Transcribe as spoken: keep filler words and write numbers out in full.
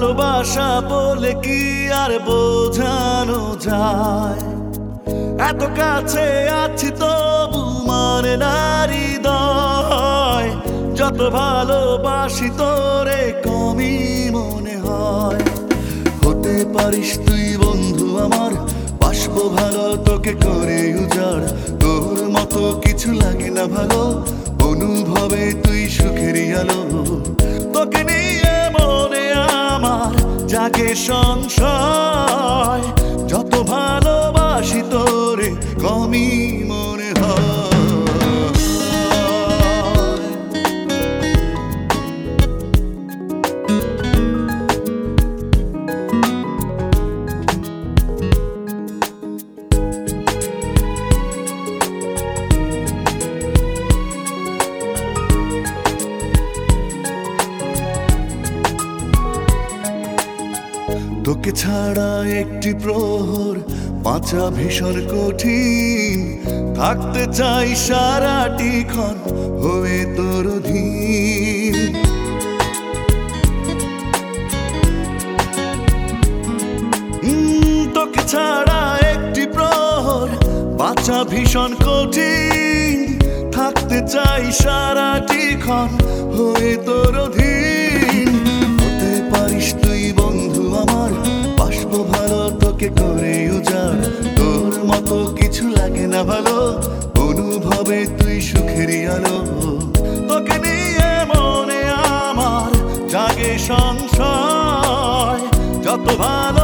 ভালোবাসা বলে কি আর বোঝানো যায়, এত কাছে আছি তবু মানে না হৃদয়, যত ভালোবাসি তোরে কমই মনে হয়। হতে পারিস তুই বন্ধু আমার, বাসবো ভালো তোকে করে উজাড়, তোর মতো কিছু লাগে না ভালো, অনুভবে তুই সুখেরই আলো। তোকে নিয়ে মনে আমার জাগে সংশয়, যত ভালোবাসি তোরে কমই মনে হয়। তোকে ছাড়া একটি প্রহর বাঁচা ভীষণ কঠিন, থাকতে চাই সারাটি ক্ষণ হয়ে তোর অধীন। তোকে ছাড়া একটি প্রহর বাঁচা ভীষণ কঠিন, থাকতে চাই সারাটি ক্ষণ হয়ে তোর অধীন। হতে পারিস তুই বন্ধু আমার, বাসবো ভালো তোকে করে উজাড়, তোর মতো কিছু লাগে না ভালো, অনুভবে তুই সুখেরই আলো। তোকে নিয়ে মনে আমার জাগে সংশয়, যত ভালো